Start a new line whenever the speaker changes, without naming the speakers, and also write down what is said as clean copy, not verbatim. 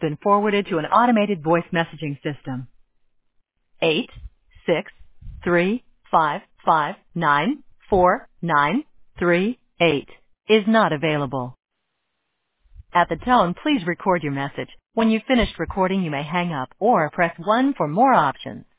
been forwarded to an automated voice messaging system. 86355949338 is not available. At the tone, please record your message. When you've finished recording, you may hang up or press 1 for more options.